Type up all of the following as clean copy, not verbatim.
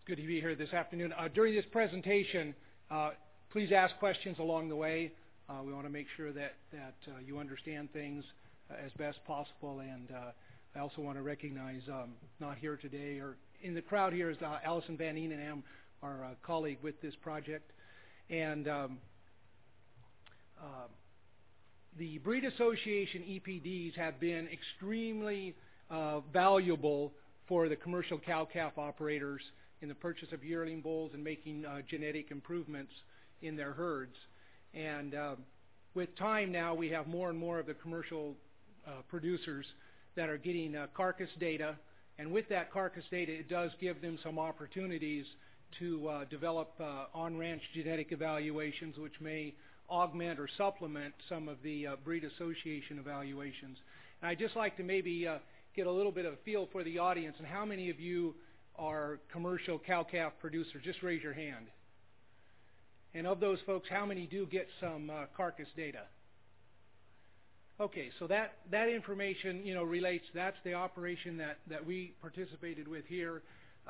good to be here this afternoon. During this presentation, please ask questions along the way. We want to make sure that you understand things as best possible, and I also want to recognize not here today or in the crowd here is Allison Van Eenenham, our colleague with this project. And the Breed Association EPDs have been extremely valuable for the commercial cow-calf operators in the purchase of yearling bulls and making genetic improvements in their herds. And with time now, we have more and more of the commercial producers that are getting carcass data. And with that carcass data, it does give them some opportunities to develop on-ranch genetic evaluations, which may augment or supplement some of the Breed Association evaluations. And I'd just like to maybe get a little bit of a feel for the audience. And how many of you are commercial cow-calf producers? Just raise your hand. And of those folks, how many do get some carcass data? Okay, so that information, relates. That's the operation that we participated with here.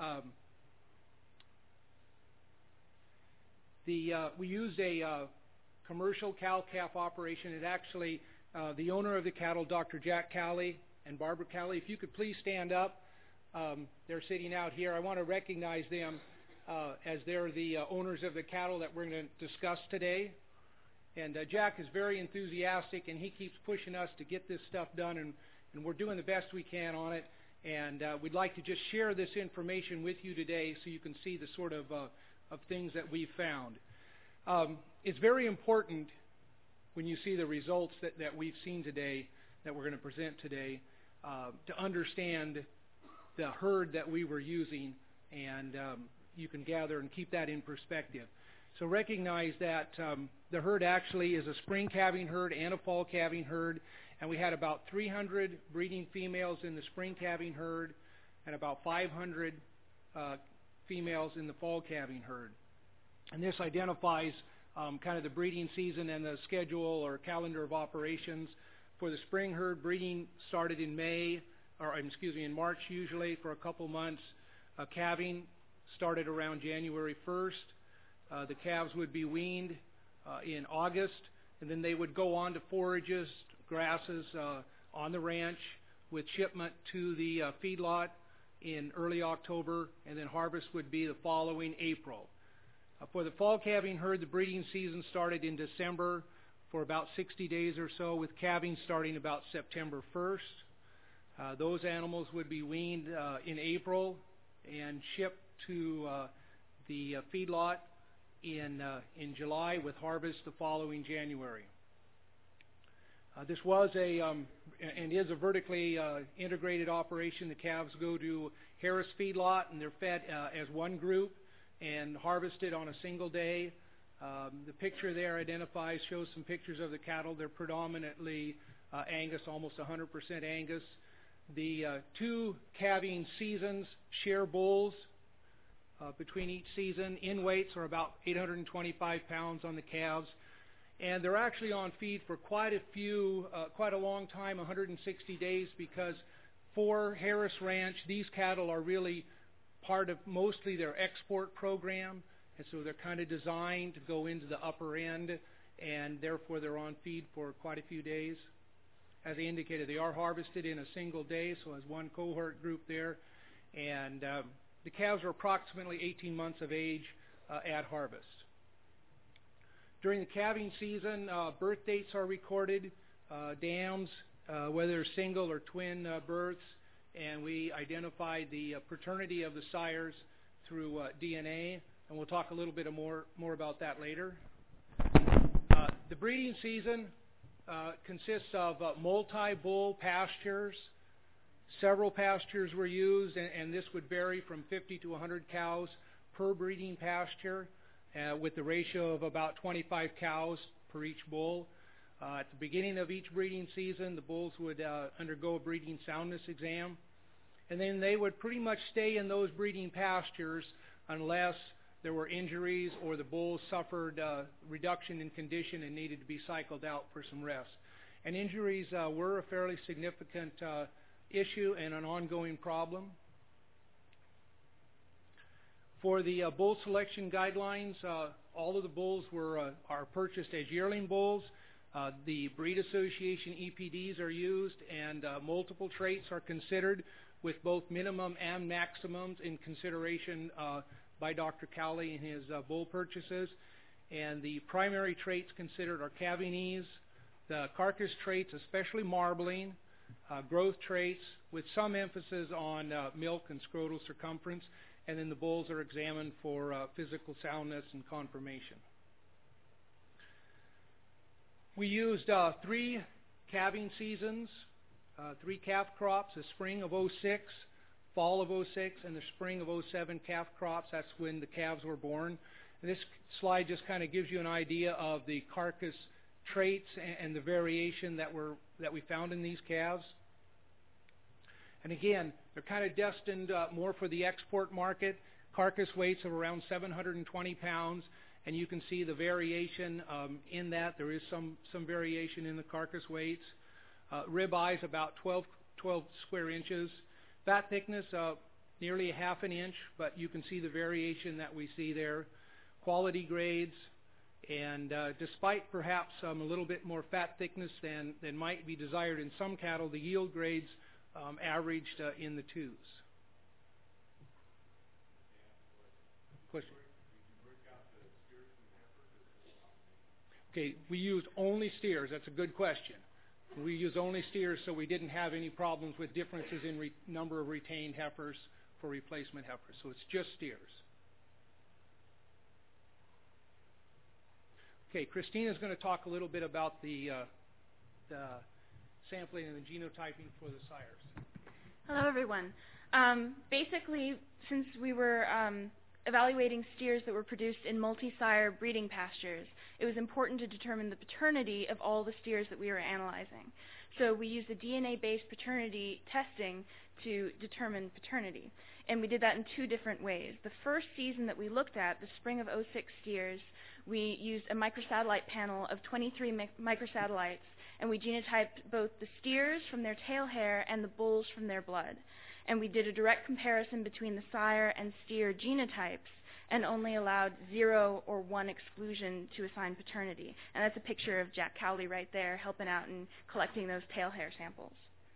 We used a commercial cow-calf operation. It actually, the owner of the cattle, Dr. Jack Cowley and Barbara Cowley, if you could please stand up. They're sitting out here. I want to recognize them as they're the owners of the cattle that we're going to discuss today. And Jack is very enthusiastic, and he keeps pushing us to get this stuff done, and we're doing the best we can on it. And we'd like to just share this information with you today so you can see the sort of things that we've found. It's very important when you see the results that we've seen today, that we're going to present today, to understand the herd that we were using, and you can gather and keep that in perspective. So recognize that the herd actually is a spring calving herd and a fall calving herd, and we had about 300 breeding females in the spring calving herd and about 500 females in the fall calving herd. And this identifies kind of the breeding season and the schedule or calendar of operations. For the spring herd, breeding started in in March usually for a couple months. Calving started around January 1st. The calves would be weaned in August, and then they would go on to forages, grasses on the ranch with shipment to the feedlot in early October, and then harvest would be the following April. For the fall calving herd, the breeding season started in December for about 60 days or so, with calving starting about September 1st. Those animals would be weaned in April and shipped to the feedlot in July, with harvest the following January. This was and is a vertically integrated operation. The calves go to Harris Feedlot, and they're fed as one group and harvested on a single day. The picture there shows some pictures of the cattle. They're predominantly Angus, almost 100% Angus. The two calving seasons share bulls between each season. In weights are about 825 pounds on the calves, and they're actually on feed for quite a long time, 160 days, because for Harris Ranch, these cattle are really part of mostly their export program, and so they're kind of designed to go into the upper end, and therefore they're on feed for quite a few days. As I indicated, they are harvested in a single day, so as one cohort group there, and the calves are approximately 18 months of age at harvest. During the calving season, birth dates are recorded, dams, whether single or twin births, and we identified the paternity of the sires through DNA, and we'll talk a little bit more about that later. The breeding season consists of multi-bull pastures. Several pastures were used, and this would vary from 50 to 100 cows per breeding pasture, with the ratio of about 25 cows per each bull. At the beginning of each breeding season, the bulls would undergo a breeding soundness exam, and then they would pretty much stay in those breeding pastures unless there were injuries or the bulls suffered reduction in condition and needed to be cycled out for some rest. And injuries were a fairly significant issue and an ongoing problem. For the bull selection guidelines, all of the bulls are purchased as yearling bulls. The Breed Association EPDs are used, and multiple traits are considered, with both minimum and maximums in consideration by Dr. Cowley in his bull purchases. And the primary traits considered are calving ease, the carcass traits, especially marbling, growth traits, with some emphasis on milk and scrotal circumference, and then the bulls are examined for physical soundness and conformation. We used 3 calving seasons, 3 calf crops: the spring of '06, fall of '06, and the spring of '07 calf crops. That's when the calves were born. And this slide just kind of gives you an idea of the carcass traits and the variation that we found in these calves. And again, they're kind of destined more for the export market. Carcass weights of around 720 pounds, and you can see the variation in that. There is some variation in the carcass weights. Rib eyes about 12 square inches. Fat thickness nearly 1/2 an inch, but you can see the variation that we see there. Quality grades, and despite perhaps a little bit more fat thickness than might be desired in some cattle, the yield grades averaged in the 2s. Question? Okay, we used only steers. That's a good question. We used only steers, so we didn't have any problems with differences in number of retained heifers for replacement heifers. So it's just steers. Okay, Christina's going to talk a little bit about the sampling and the genotyping for the sires. Hello, everyone. Basically, since we were evaluating steers that were produced in multi-sire breeding pastures, it was important to determine the paternity of all the steers that we were analyzing. So we used a DNA-based paternity testing to determine paternity. And we did that in 2 different ways. The first season that we looked at, the spring of '06 steers, we used a microsatellite panel of 23 microsatellites, and we genotyped both the steers from their tail hair and the bulls from their blood. And we did a direct comparison between the sire and steer genotypes and only allowed 0 or 1 exclusion to assign paternity. And that's a picture of Jack Cowley right there helping out and collecting those tail hair samples.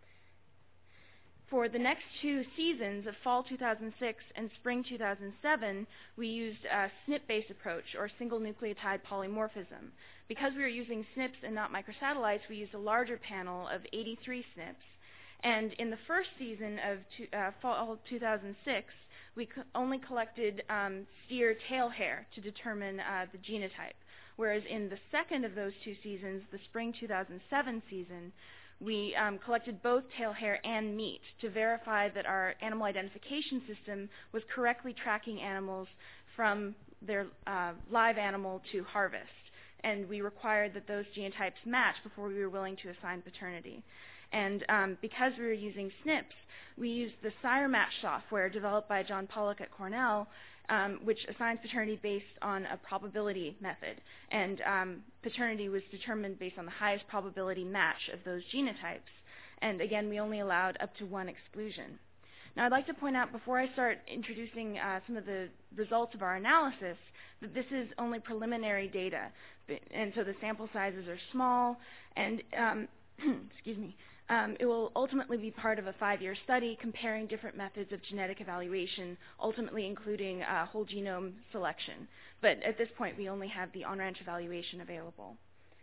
For the next 2 seasons of fall 2006 and spring 2007, we used a SNP-based approach, or single nucleotide polymorphism. Because we were using SNPs and not microsatellites, we used a larger panel of 83 SNPs. And in the first season of fall 2006, we only collected steer tail hair to determine the genotype. Whereas in the second of those 2 seasons, the spring 2007 season, we collected both tail hair and meat to verify that our animal identification system was correctly tracking animals from their live animal to harvest. And we required that those genotypes match before we were willing to assign paternity. And because we were using SNPs, we used the Sire Match software developed by John Pollock at Cornell, which assigns paternity based on a probability method. And paternity was determined based on the highest probability match of those genotypes. And again, we only allowed up to 1 exclusion. Now, I'd like to point out, before I start introducing some of the results of our analysis, that this is only preliminary data. And so the sample sizes are small, and excuse me, it will ultimately be part of a 5-year study comparing different methods of genetic evaluation, ultimately including whole genome selection. But at this point, we only have the on-ranch evaluation available.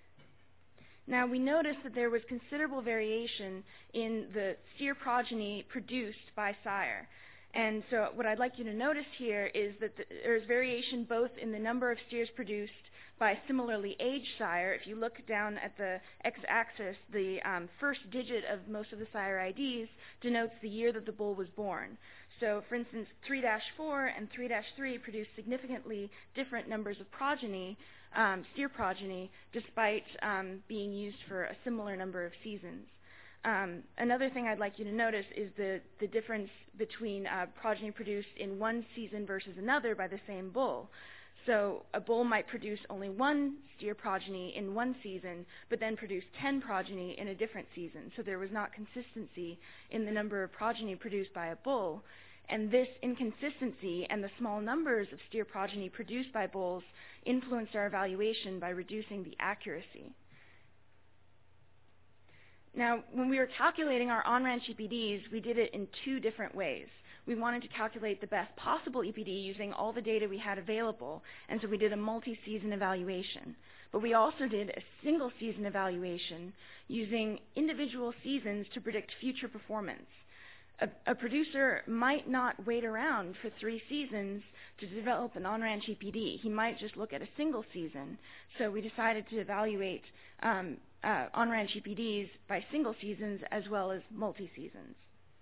Now, we noticed that there was considerable variation in the steer progeny produced by sire. And so what I'd like you to notice here is that there's variation both in the number of steers produced by similarly aged sire. If you look down at the x-axis, the first digit of most of the sire IDs denotes the year that the bull was born. So, for instance, 3-4 and 3-3 produce significantly different numbers of progeny, steer progeny, despite being used for a similar number of seasons. Another thing I'd like you to notice is the difference between progeny produced in one season versus another by the same bull. So a bull might produce only 1 steer progeny in one season, but then produce 10 progeny in a different season. So there was not consistency in the number of progeny produced by a bull. And this inconsistency and the small numbers of steer progeny produced by bulls influenced our evaluation by reducing the accuracy. Now, when we were calculating our on-ranch EPDs, we did it in two different ways. We wanted to calculate the best possible EPD using all the data we had available, and so we did a multi-season evaluation. But we also did a single-season evaluation using individual seasons to predict future performance. A producer might not wait around for 3 seasons to develop an on-ranch EPD. He might just look at a single season. So we decided to evaluate on-ranch EPDs by single seasons as well as multi-seasons.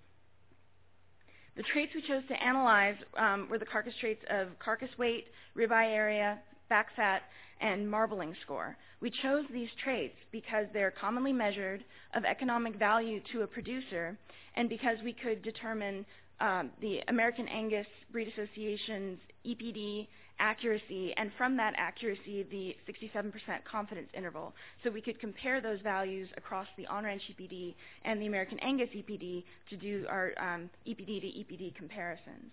The traits we chose to analyze were the carcass traits of carcass weight, ribeye area, back fat, and marbling score. We chose these traits because they're commonly measured, of economic value to a producer, and because we could determine the American Angus Breed Association's EPD accuracy, and from that accuracy, the 67% confidence interval. So we could compare those values across the on-ranch EPD and the American Angus EPD to do our EPD to EPD comparisons.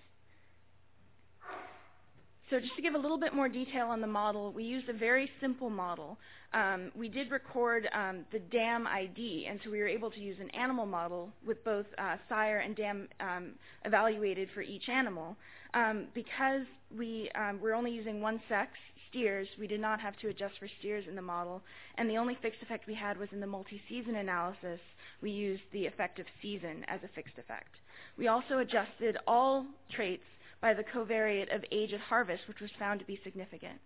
So just to give a little bit more detail on the model, we used a very simple model. We did record the dam ID, and so we were able to use an animal model with both sire and dam evaluated for each animal. Because we were only using one sex, steers, we did not have to adjust for steers in the model, and the only fixed effect we had was in the multi-season analysis. We used the effect of season as a fixed effect. We also adjusted all traits by the covariate of age at harvest, which was found to be significant.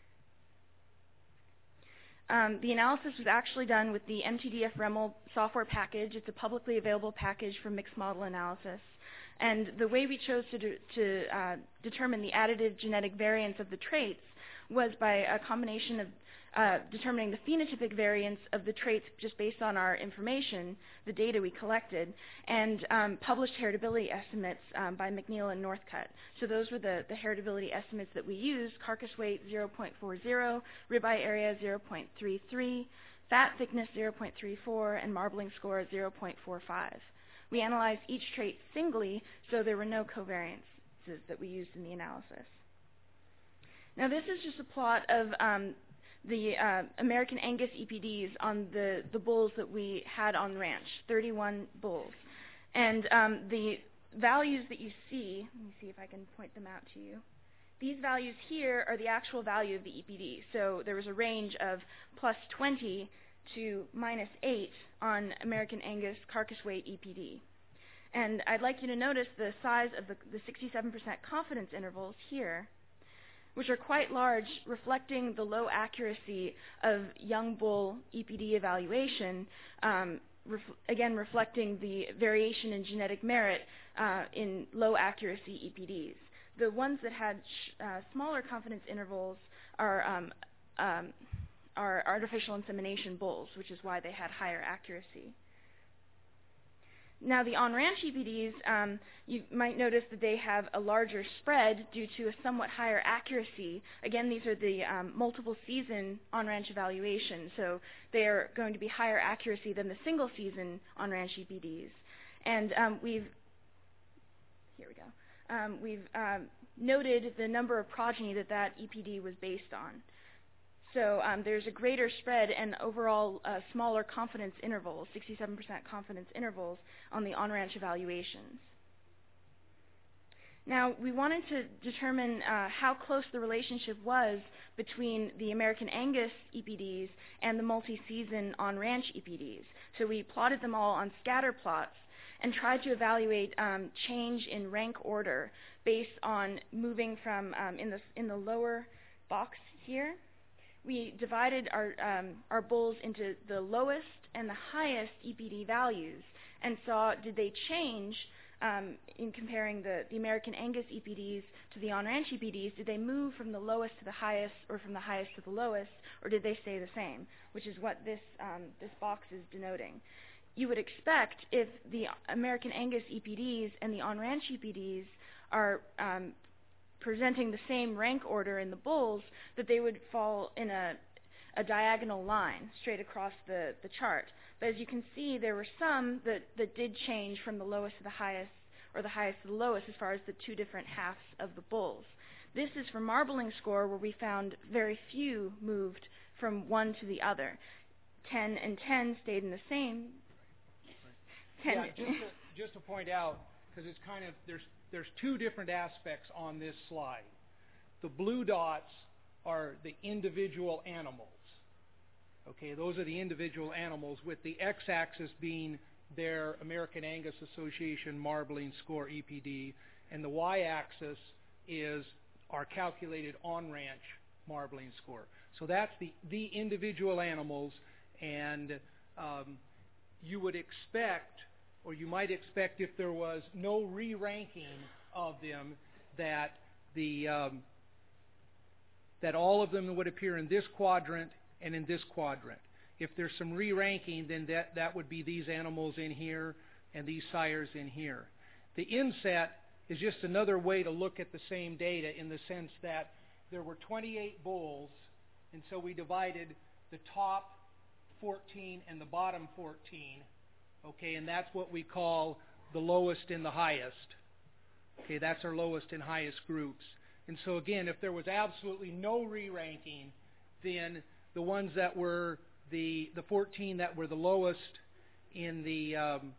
The analysis was actually done with the MTDF REML software package. It's a publicly available package for mixed model analysis. And the way we chose to determine the additive genetic variance of the traits was by a combination of determining the phenotypic variance of the traits just based on our information, the data we collected, and published heritability estimates by McNeil and Northcutt. So those were the heritability estimates that we used: carcass weight 0.40, ribeye area 0.33, fat thickness 0.34, and marbling score 0.45. We analyzed each trait singly, so there were no covariances that we used in the analysis. Now this is just a plot of the American Angus EPDs on the bulls that we had on ranch, 31 bulls. And the values that you see, let me see if I can point them out to you. These values here are the actual value of the EPD. So there was a range of +20 to -8 on American Angus carcass weight EPD. And I'd like you to notice the size of the 67% confidence intervals here, which are quite large, reflecting the low accuracy of young bull EPD evaluation, again reflecting the variation in genetic merit in low accuracy EPDs. The ones that had smaller confidence intervals are artificial insemination bulls, which is why they had higher accuracy. Now the on-ranch EPDs, you might notice that they have a larger spread due to a somewhat higher accuracy. Again, these are the multiple season on-ranch evaluation, so they are going to be higher accuracy than the single season on-ranch EPDs. And we've noted the number of progeny that EPD was based on. So there's a greater spread and overall smaller confidence intervals, 67% confidence intervals on the on-ranch evaluations. Now, we wanted to determine how close the relationship was between the American Angus EPDs and the multi-season on-ranch EPDs. So we plotted them all on scatter plots and tried to evaluate change in rank order based on moving from, in the lower box here, we divided our bulls into the lowest and the highest EPD values and saw, did they change in comparing the American Angus EPDs to the on-ranch EPDs? Did they move from the lowest to the highest or from the highest to the lowest, or did they stay the same, which is what this box is denoting. You would expect if the American Angus EPDs and the on-ranch EPDs are presenting the same rank order in the bulls, that they would fall in a diagonal line straight across the chart. But as you can see, there were some that did change from the lowest to the highest, or the highest to the lowest as far as the two different halves of the bulls. This is for marbling score, where we found very few moved from one to the other. 10 and 10 stayed in the same. 10 Yeah, just to point out, because it's kind of, there's two different aspects on this slide. The blue dots are the individual animals. Okay, those are the individual animals, with the x-axis being their American Angus Association marbling score, EPD, and the y-axis is our calculated on-ranch marbling score. So that's the individual animals, and you would expect, or you might expect, if there was no re-ranking of them, that that all of them would appear in this quadrant and in this quadrant. If there's some re-ranking, then that would be these animals in here and these sires in here. The inset is just another way to look at the same data, in the sense that there were 28 bulls, and so we divided the top 14 and the bottom 14, okay, and that's what we call the lowest and the highest. Okay, that's our lowest and highest groups. And so again, if there was absolutely no re-ranking, then the ones that were the 14 that were the lowest in the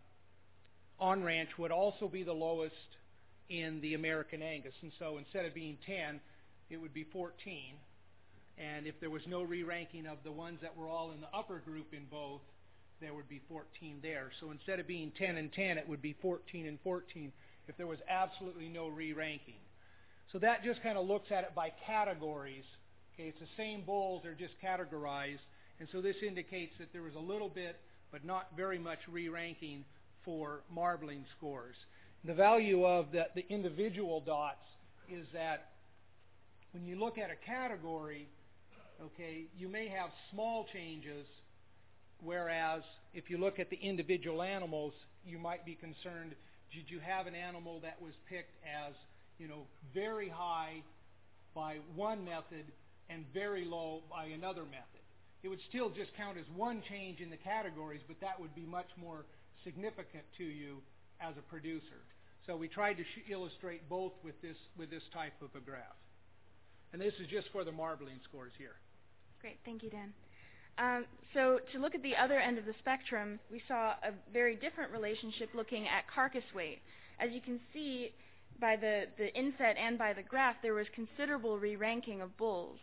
on-ranch would also be the lowest in the American Angus. And so instead of being 10, it would be 14. And if there was no re-ranking of the ones that were all in the upper group in both, there would be 14 there. So instead of being 10 and 10, it would be 14 and 14 if there was absolutely no re-ranking. So that just kind of looks at it by categories. Okay, it's the same bulls, they're just categorized. And so this indicates that there was a little bit, but not very much re-ranking for marbling scores. The value of the individual dots is that when you look at a category, okay, you may have small changes, whereas if you look at the individual animals, you might be concerned, did you have an animal that was picked as, very high by one method and very low by another method? It would still just count as one change in the categories, but that would be much more significant to you as a producer. So we tried to illustrate both with this type of a graph. And this is just for the marbling scores here. Great, thank you, Dan. So to look at the other end of the spectrum, we saw a very different relationship looking at carcass weight. As you can see by the inset and by the graph, there was considerable re-ranking of bulls.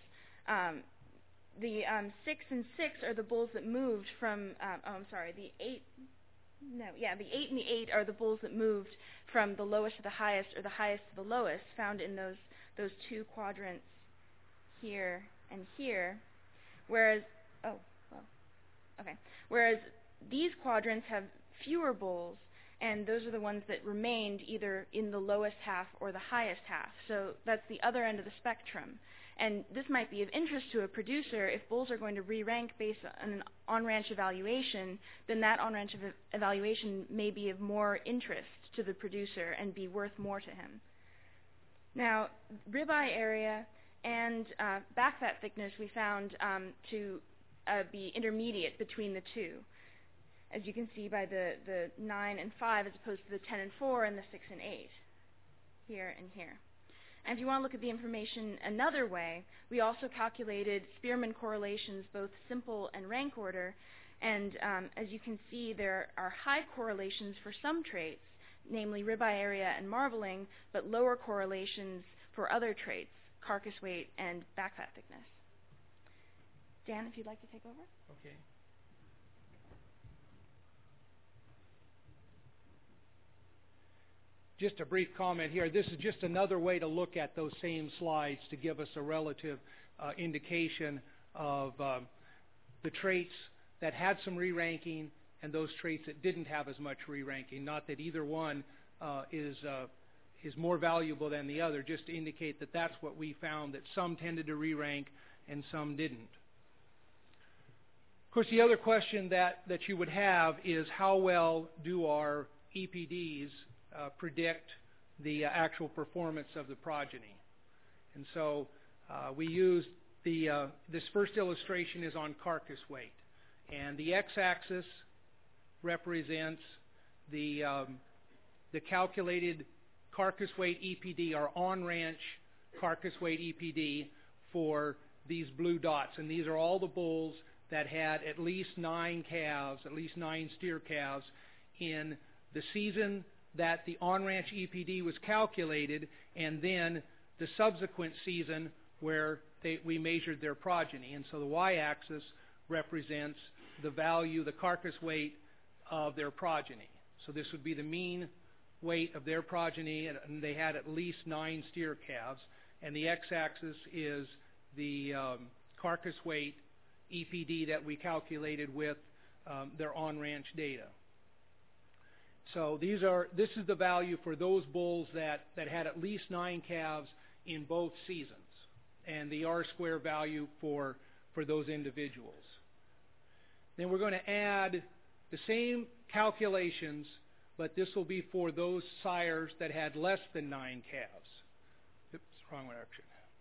The 6 and 6 are the bulls that moved from, the 8 and the 8 are the bulls that moved from the lowest to the highest, or the highest to the lowest, found in those two quadrants here and here. Whereas these quadrants have fewer bulls, and those are the ones that remained either in the lowest half or the highest half. So that's the other end of the spectrum. And this might be of interest to a producer. If bulls are going to re-rank based on an on-ranch evaluation, then that on-ranch evaluation may be of more interest to the producer and be worth more to him. Now, ribeye area and back fat thickness we found to be intermediate between the two, as you can see by the 9 and 5 as opposed to the 10 and 4 and the 6 and 8, here and here. And if you want to look at the information another way, we also calculated Spearman correlations, both simple and rank order, and as you can see, there are high correlations for some traits, namely ribeye area and marbling, but lower correlations for other traits, carcass weight and back fat thickness. Dan, if you'd like to take over. Okay. Just a brief comment here. This is just another way to look at those same slides to give us a relative indication of the traits that had some re-ranking and those traits that didn't have as much re-ranking. Not that either one is more valuable than the other, just to indicate that that's what we found, that some tended to re-rank and some didn't. Of course, the other question that you would have is how well do our EPDs predict the actual performance of the progeny. And so we used this first illustration is on carcass weight. And the x-axis represents the the calculated carcass weight EPD, our on-ranch carcass weight EPD for these blue dots. And these are all the bulls that had at least 9 calves, at least 9 steer calves in the season that the on-ranch EPD was calculated, and then the subsequent season where we measured their progeny. And so the y-axis represents the value, the carcass weight of their progeny. So this would be the mean weight of their progeny, and they had at least 9 steer calves. And the x-axis is the carcass weight EPD that we calculated with their on-ranch data. So this is the value for those bulls that had at least 9 calves in both seasons, and the R-square value for those individuals. Then we're going to add the same calculations, but this will be for those sires that had less than 9 calves. Oops, wrong direction.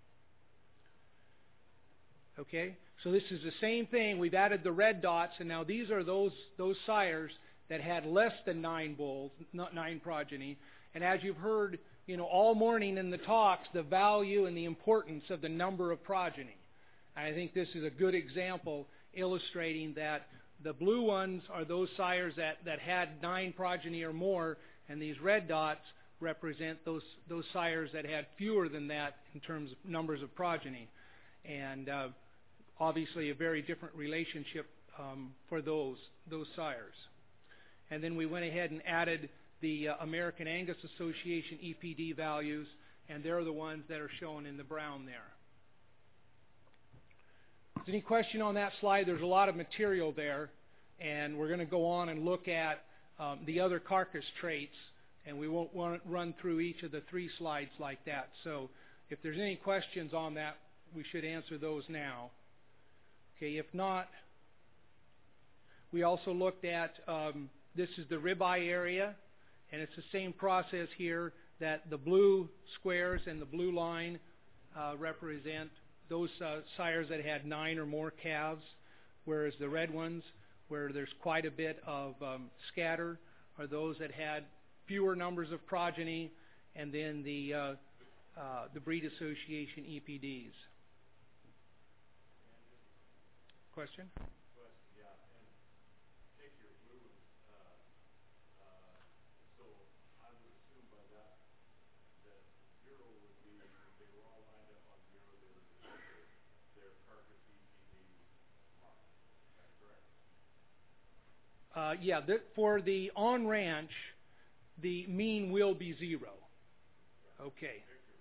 Okay, so this is the same thing. We've added the red dots, and now these are those sires that had less than 9 bulls, not 9 progeny. And as you've heard, all morning in the talks, the value and the importance of the number of progeny. And I think this is a good example illustrating that the blue ones are those sires that had 9 progeny or more, and these red dots represent those sires that had fewer than that in terms of numbers of progeny. And obviously a very different relationship for those sires. And then we went ahead and added the American Angus Association EPD values, and they're the ones that are shown in the brown there. Is there any question on that slide? There's a lot of material there, and we're going to go on and look at the other carcass traits, and we won't run through each of the 3 slides like that. So if there's any questions on that, we should answer those now. Okay, if not, we also looked at, this is the ribeye area, and it's the same process here, that the blue squares and the blue line represent those sires that had 9 or more calves, whereas the red ones, where there's quite a bit of scatter, are those that had fewer numbers of progeny, and then the breed association EPDs. Question? Yeah, and take your blue ones. So I would assume by that 0 would be, if they were all lined up on 0, they would be their carcass EPD mark. Is that correct? Yeah, for the on-ranch, the mean will be 0. Okay.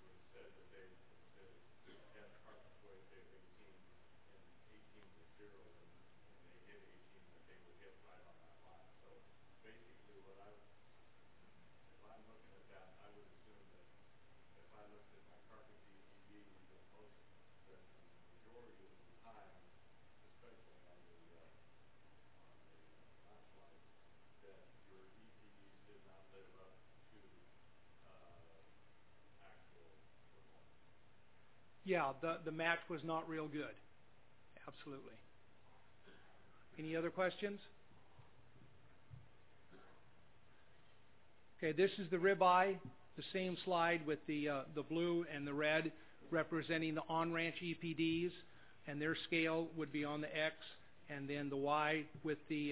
Yeah, the match was not real good. Absolutely. Any other questions? Okay, this is the ribeye, the same slide with the blue and the red representing the on-ranch EPDs, and their scale would be on the X, and then the Y with the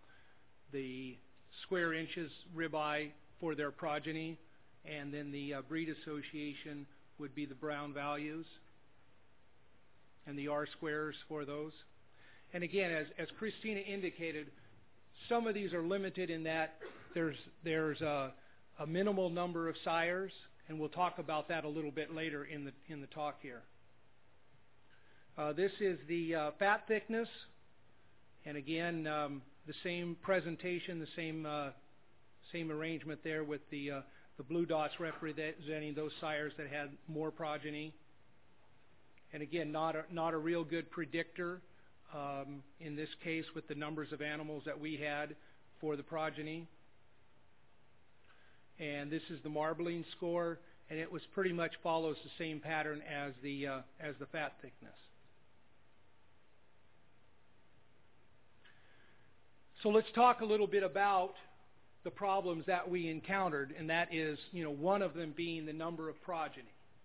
square inches ribeye for their progeny, and then the breed association would be the brown values, and the R-squares for those. And again, as Christina indicated, some of these are limited in that there's a minimal number of sires, and we'll talk about that a little bit later in the talk here. This is the fat thickness, and again, the same presentation, the same arrangement there with the blue dots representing those sires that had more progeny. And again, not a real good predictor in this case with the numbers of animals that we had for the progeny. And this is the marbling score, and it was pretty much follows the same pattern as the fat thickness. So let's talk a little bit about the problems that we encountered, and that is, one of them being the number of progeny.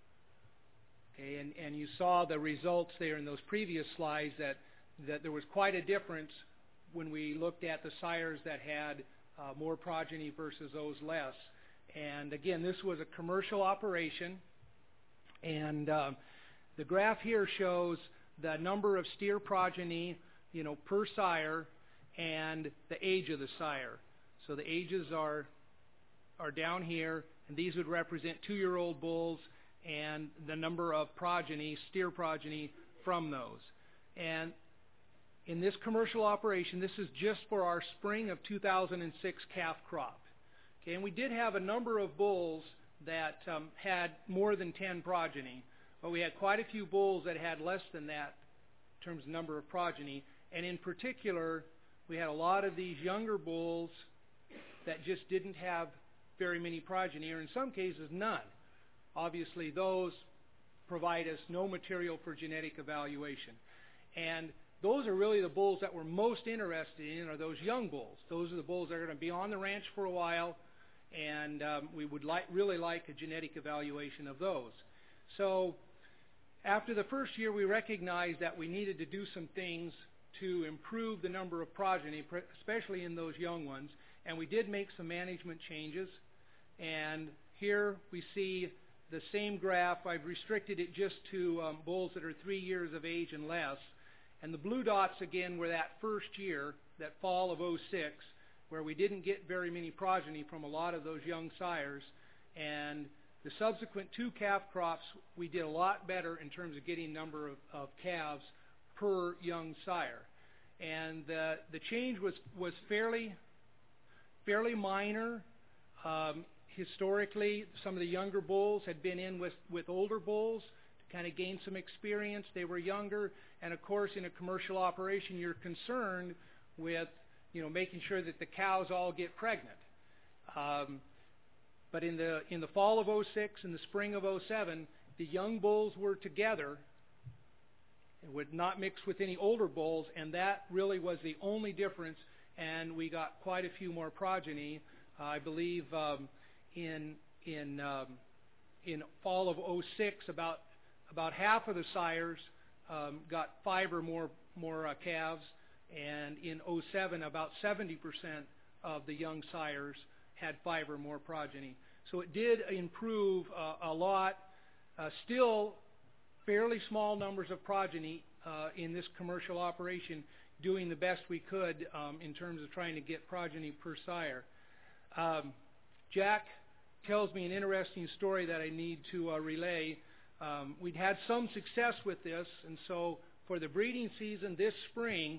Okay, and you saw the results there in those previous slides that there was quite a difference when we looked at the sires that had more progeny versus those less. And again, this was a commercial operation, and the graph here shows the number of steer progeny, per sire, and the age of the sire. So the ages are down here, and these would represent 2-year-old bulls and the number of progeny, steer progeny, from those. And in this commercial operation, this is just for our spring of 2006 calf crop. Okay, and we did have a number of bulls that had more than 10 progeny, but we had quite a few bulls that had less than that in terms of number of progeny. And in particular, we had a lot of these younger bulls that just didn't have very many progeny, or in some cases none. Obviously, those provide us no material for genetic evaluation. And those are really the bulls that we're most interested in, are those young bulls. Those are the bulls that are going to be on the ranch for a while, and we would really like a genetic evaluation of those. So after the first year, we recognized that we needed to do some things to improve the number of progeny, especially in those young ones, and we did make some management changes. And here we see the same graph. I've restricted it just to bulls that are 3 years of age and less. And the blue dots, again, were that first year, that fall of 06, where we didn't get very many progeny from a lot of those young sires. And the subsequent 2 calf crops, we did a lot better in terms of getting number of calves per young sire. And the change was fairly minor. Historically, some of the younger bulls had been in with older bulls to kind of gain some experience. They were younger, and of course, in a commercial operation, you're concerned with making sure that the cows all get pregnant. But in the fall of 06 and the spring of 07, the young bulls were together and would not mix with any older bulls, and that really was the only difference. And we got quite a few more progeny. I believe in fall of 06, about half of the sires got 5 or more calves, and in 07, about 70% of the young sires had 5 or more progeny. So it did improve a lot. Still fairly small numbers of progeny in this commercial operation, doing the best we could in terms of trying to get progeny per sire. Jack tells me an interesting story that I need to relay. We'd had some success with this, and so for the breeding season this spring,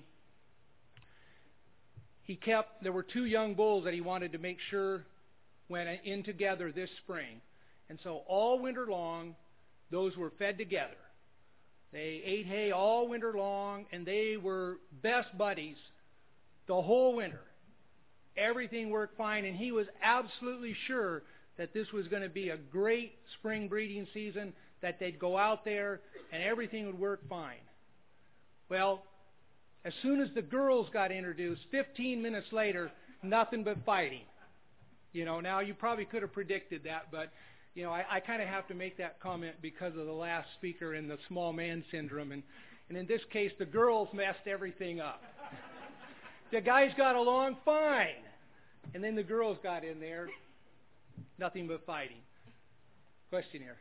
there were 2 young bulls that he wanted to make sure went in together this spring. And so all winter long, those were fed together. They ate hay all winter long, and they were best buddies the whole winter. Everything worked fine, and he was absolutely sure that this was going to be a great spring breeding season, that they'd go out there and everything would work fine. Well, as soon as the girls got introduced, 15 minutes later, nothing but fighting. Now you probably could have predicted that, but I kind of have to make that comment because of the last speaker and the small man syndrome. And in this case, the girls messed everything up. The guys got along fine. And then the girls got in there, nothing but fighting. Question here.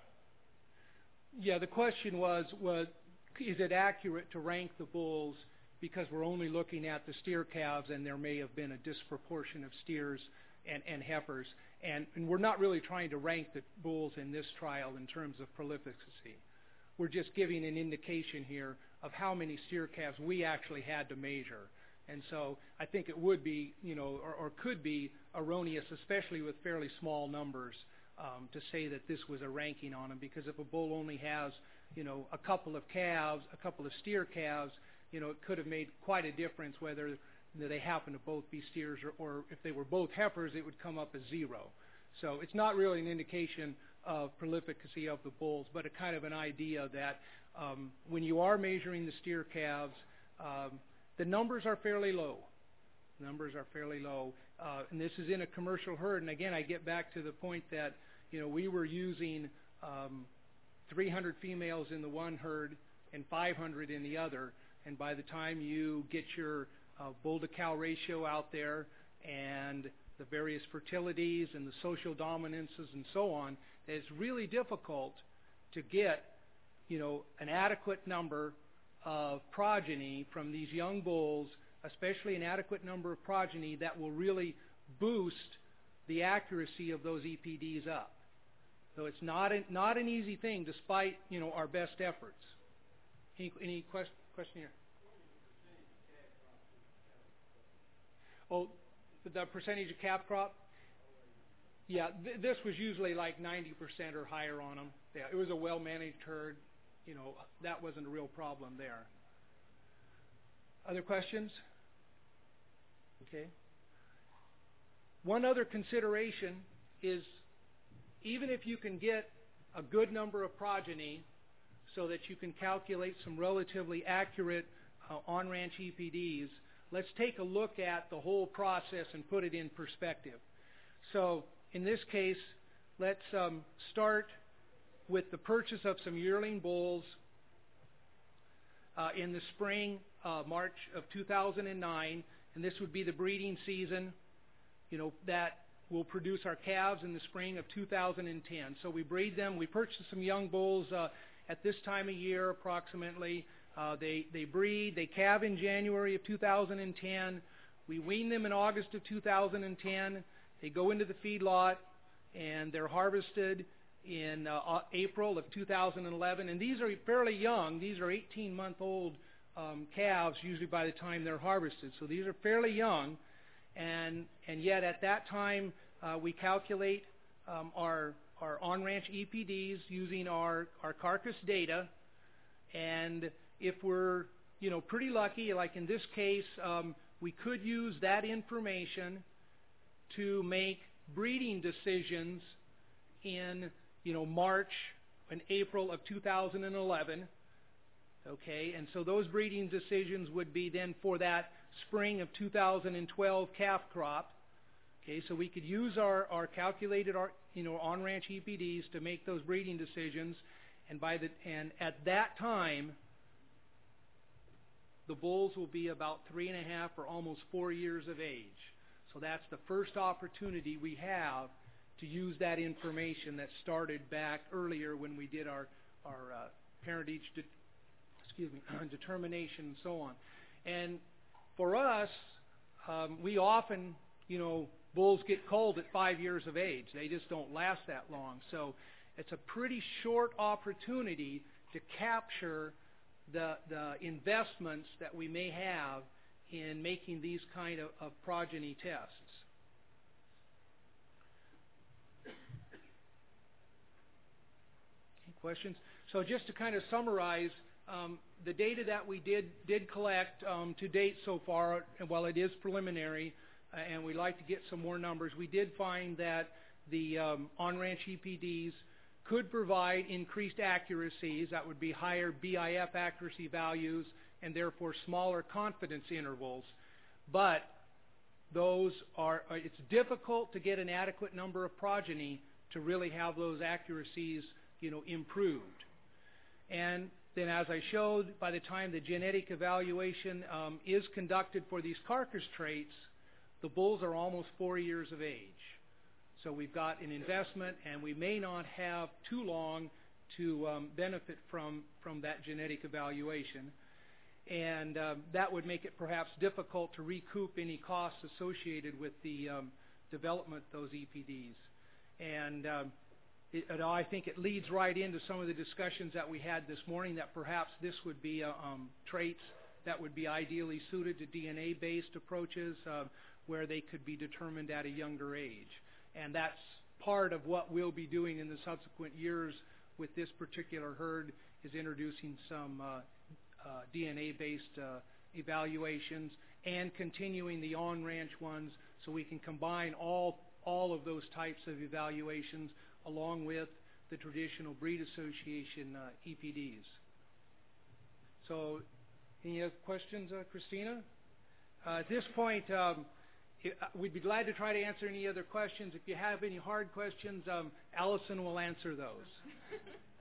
Yeah, the question was, is it accurate to rank the bulls because we're only looking at the steer calves, and there may have been a disproportion of steers and heifers. And we're not really trying to rank the bulls in this trial in terms of prolificacy. We're just giving an indication here of how many steer calves we actually had to measure. And so I think it would be, or could be erroneous, especially with fairly small numbers, to say that this was a ranking on them, because if a bull only has, a couple of calves, a couple of steer calves, it could have made quite a difference whether they happen to both be steers, or if they were both heifers, it would come up as 0. So it's not really an indication of prolificacy of the bulls, but a kind of an idea that when you are measuring the steer calves, the numbers are fairly low. And this is in a commercial herd. And again, I get back to the point that we were using 300 females in the one herd and 500 in the other. And by the time you get your bull to cow ratio out there and the various fertilities and the social dominances and so on, it's really difficult to get an adequate number of progeny from these young bulls, especially an adequate number of progeny that will really boost the accuracy of those EPDs up. So it's not an easy thing, despite our best efforts. Any question here? Oh, the percentage of calf crop? Yeah, this was usually like 90% or higher on them. Yeah, it was a well-managed herd. That wasn't a real problem there. Other questions? Okay. One other consideration is, even if you can get a good number of progeny so that you can calculate some relatively accurate on-ranch EPDs, let's take a look at the whole process and put it in perspective. So in this case, let's start with the purchase of some yearling bulls in the spring, March of 2009, and this would be the breeding season, that will produce our calves in the spring of 2010. So we breed them. We purchase some young bulls at this time of year approximately. They breed. They calve in January of 2010. We wean them in August of 2010. They go into the feedlot, and they're harvested in April of 2011. And these are fairly young. These are 18-month-old calves usually by the time they're harvested. So these are fairly young. And yet at that time, we calculate our on-ranch EPDs using our carcass data. And if we're pretty lucky, like in this case, we could use that information to make breeding decisions in March and April of 2011. Okay, and so those breeding decisions would be then for that spring of 2012 calf crop. Okay, so we could use our calculated on-ranch EPDs to make those breeding decisions, and at that time, the bulls will be about 3.5 or almost 4 years of age. So that's the first opportunity we have to use that information that started back earlier when we did our parentage determination and so on. And for us, we often, bulls get culled at 5 years of age. They just don't last that long. So it's a pretty short opportunity to capture the investments that we may have in making these kind of progeny tests. Any questions? So just to kind of summarize, the data that we did collect to date so far, and while it is preliminary, and we'd like to get some more numbers, we did find that the on-ranch EPDs could provide increased accuracies. That would be higher BIF accuracy values and therefore smaller confidence intervals. But it's difficult to get an adequate number of progeny to really have those accuracies, improved. And then, as I showed, by the time the genetic evaluation is conducted for these carcass traits, the bulls are almost 4 years of age. So we've got an investment, and we may not have too long to benefit from that genetic evaluation. and that would make it perhaps difficult to recoup any costs associated with the development of those EPDs. And I think it leads right into some of the discussions that we had this morning, that perhaps this would be traits that would be ideally suited to DNA-based approaches where they could be determined at a younger age. And that's part of what we'll be doing in the subsequent years with this particular herd, is introducing some DNA-based evaluations and continuing the on-ranch ones, so we can combine all of those types of evaluations along with the traditional breed association EPDs. So, any other questions, Christina? At this point, we'd be glad to try to answer any other questions. If you have any hard questions, Allison will answer those.